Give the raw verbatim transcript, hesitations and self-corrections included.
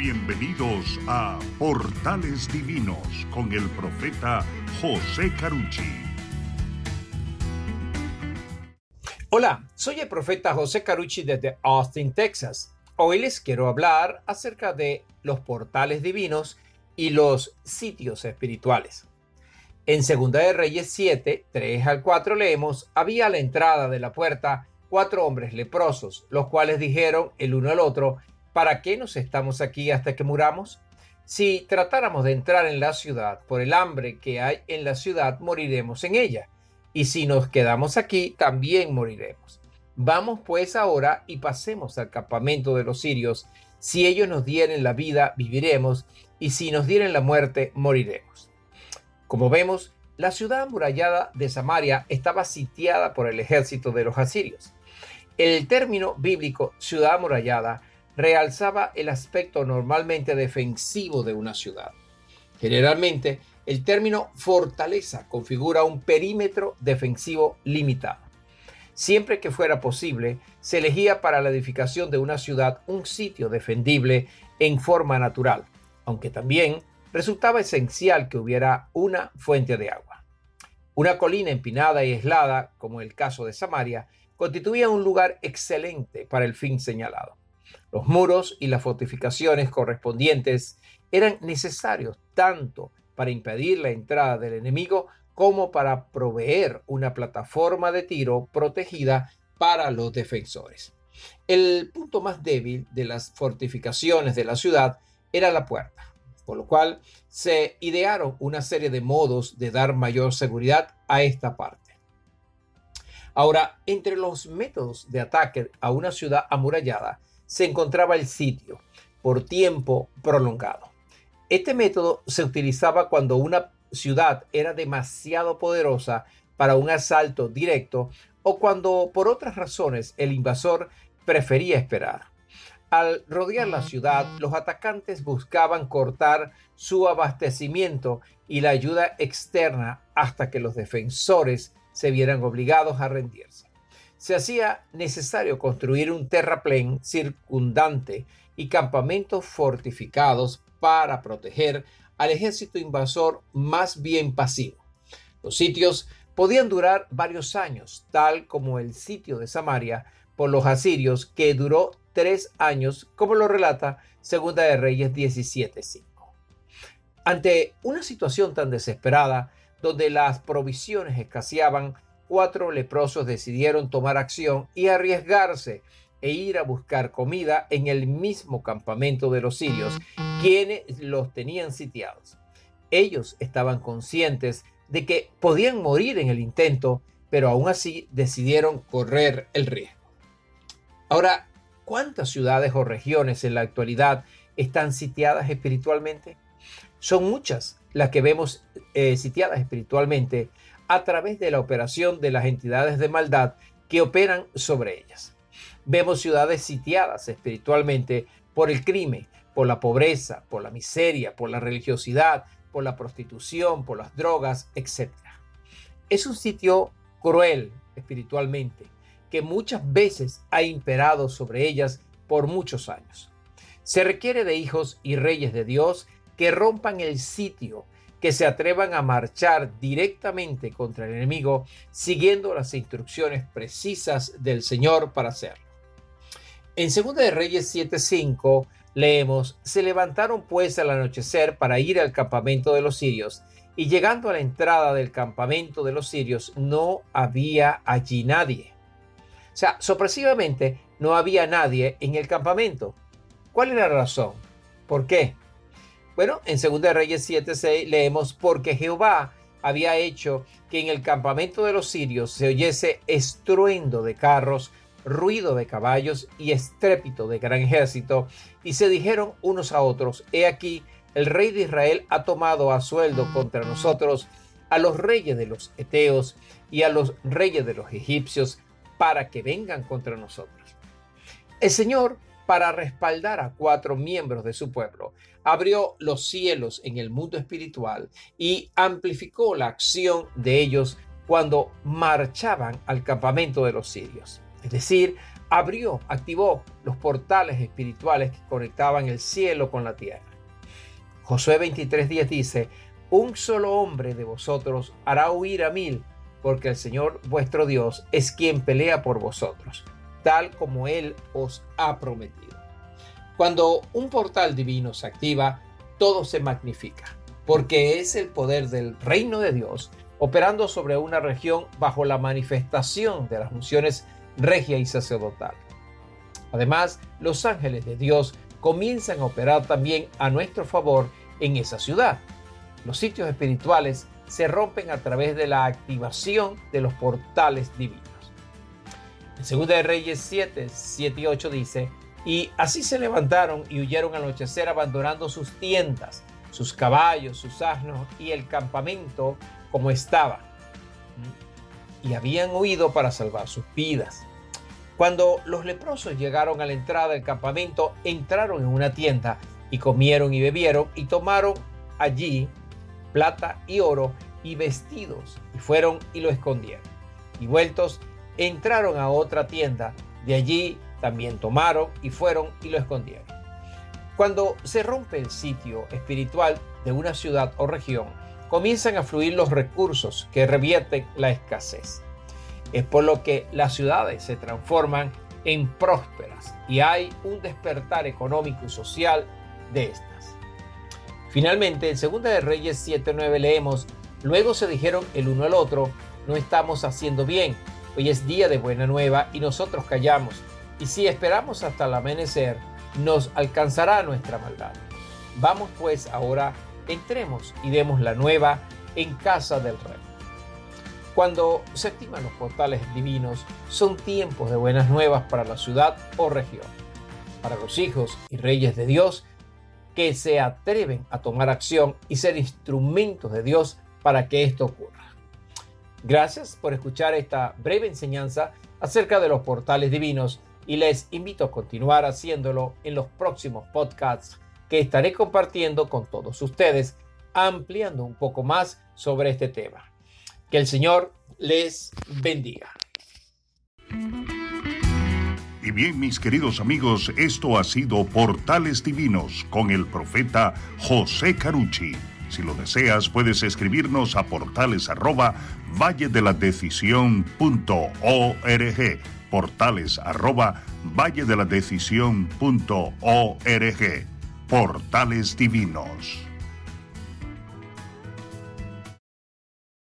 Bienvenidos a Portales Divinos con el profeta José Carucci. Hola, soy el profeta José Carucci desde Austin, Texas. Hoy les quiero hablar acerca de los portales divinos y los sitios espirituales. En Segunda de Reyes siete, tres al cuatro leemos: había a la entrada de la puerta cuatro hombres leprosos, los cuales dijeron el uno al otro: ¿para qué nos estamos aquí hasta que muramos? Si tratáramos de entrar en la ciudad, por el hambre que hay en la ciudad, moriremos en ella. Y si nos quedamos aquí, también moriremos. Vamos pues ahora y pasemos al campamento de los sirios. Si ellos nos dieren la vida, viviremos, y si nos dieren la muerte, moriremos. Como vemos, la ciudad amurallada de Samaria estaba sitiada por el ejército de los asirios. El término bíblico ciudad amurallada realzaba el aspecto normalmente defensivo de una ciudad. Generalmente, el término fortaleza configura un perímetro defensivo limitado. Siempre que fuera posible, se elegía para la edificación de una ciudad un sitio defendible en forma natural, aunque también resultaba esencial que hubiera una fuente de agua. Una colina empinada y aislada, como el caso de Samaria, constituía un lugar excelente para el fin señalado. Los muros y las fortificaciones correspondientes eran necesarios tanto para impedir la entrada del enemigo como para proveer una plataforma de tiro protegida para los defensores. El punto más débil de las fortificaciones de la ciudad era la puerta, por lo cual se idearon una serie de modos de dar mayor seguridad a esta parte. Ahora, entre los métodos de ataque a una ciudad amurallada se encontraba el sitio por tiempo prolongado. Este método se utilizaba cuando una ciudad era demasiado poderosa para un asalto directo o cuando por otras razones el invasor prefería esperar. Al rodear la ciudad, los atacantes buscaban cortar su abastecimiento y la ayuda externa hasta que los defensores se vieran obligados a rendirse. Se hacía necesario construir un terraplén circundante y campamentos fortificados para proteger al ejército invasor más bien pasivo. Los sitios podían durar varios años, tal como el sitio de Samaria por los asirios, que duró tres años, como lo relata Segunda de Reyes diecisiete cinco. Ante una situación tan desesperada, donde las provisiones escaseaban, cuatro leprosos decidieron tomar acción y arriesgarse e ir a buscar comida en el mismo campamento de los sirios, quienes los tenían sitiados. Ellos estaban conscientes de que podían morir en el intento, pero aún así decidieron correr el riesgo. Ahora, ¿cuántas ciudades o regiones en la actualidad están sitiadas espiritualmente? Son muchas las que vemos eh, sitiadas espiritualmente a través de la operación de las entidades de maldad que operan sobre ellas. Vemos ciudades sitiadas espiritualmente por el crimen, por la pobreza, por la miseria, por la religiosidad, por la prostitución, por las drogas, etcétera. Es un sitio cruel espiritualmente que muchas veces ha imperado sobre ellas por muchos años. Se requiere de hijos y reyes de Dios que rompan el sitio, que se atrevan a marchar directamente contra el enemigo, siguiendo las instrucciones precisas del Señor para hacerlo. En Segunda de Reyes siete cinco leemos: se levantaron pues al anochecer para ir al campamento de los sirios, y llegando a la entrada del campamento de los sirios no había allí nadie. O sea, sorpresivamente no había nadie en el campamento. ¿Cuál era la razón? ¿Por qué? Bueno, en Segunda de Reyes siete seis leemos: porque Jehová había hecho que en el campamento de los sirios se oyese estruendo de carros, ruido de caballos y estrépito de gran ejército, y se dijeron unos a otros: he aquí, el rey de Israel ha tomado a sueldo contra nosotros a los reyes de los heteos y a los reyes de los egipcios para que vengan contra nosotros. El Señor, para respaldar a cuatro miembros de su pueblo, abrió los cielos en el mundo espiritual y amplificó la acción de ellos cuando marchaban al campamento de los sirios. Es decir, abrió, activó los portales espirituales que conectaban el cielo con la tierra. Josué veintitrés diez dice: un solo hombre de vosotros hará huir a mil, porque el Señor vuestro Dios es quien pelea por vosotros, tal como Él os ha prometido. Cuando un portal divino se activa, todo se magnifica, porque es el poder del reino de Dios operando sobre una región bajo la manifestación de las unciones regia y sacerdotal. Además, los ángeles de Dios comienzan a operar también a nuestro favor en esa ciudad. Los sitios espirituales se rompen a través de la activación de los portales divinos. En Segunda de Reyes siete, siete y ocho dice: y así se levantaron y huyeron al anochecer, abandonando sus tiendas, sus caballos, sus asnos y el campamento como estaba. Y habían huido para salvar sus vidas. Cuando los leprosos llegaron a la entrada del campamento, entraron en una tienda y comieron y bebieron y tomaron allí plata y oro y vestidos, y fueron y lo escondieron. Y vueltos, entraron a otra tienda, de allí también tomaron y fueron y lo escondieron. Cuando se rompe el sitio espiritual de una ciudad o región, comienzan a fluir los recursos que revierten la escasez. Es por lo que las ciudades se transforman en prósperas y hay un despertar económico y social de estas. Finalmente, en Segunda de Reyes siete nueve leemos: luego se dijeron el uno al otro: no estamos haciendo bien, hoy es día de buena nueva y nosotros callamos, y si esperamos hasta el amanecer, nos alcanzará nuestra maldad. Vamos pues ahora, entremos y demos la nueva en casa del rey. Cuando se activan los portales divinos, son tiempos de buenas nuevas para la ciudad o región, para los hijos y reyes de Dios que se atreven a tomar acción y ser instrumentos de Dios para que esto ocurra. Gracias por escuchar esta breve enseñanza acerca de los portales divinos y les invito a continuar haciéndolo en los próximos podcasts que estaré compartiendo con todos ustedes, ampliando un poco más sobre este tema. Que el Señor les bendiga. Y bien, mis queridos amigos, esto ha sido Portales Divinos con el profeta José Carucci. Si lo deseas, puedes escribirnos a portales arroba valle de la decisión punto org. Portales arroba valle de la decisión punto org. Portales Divinos.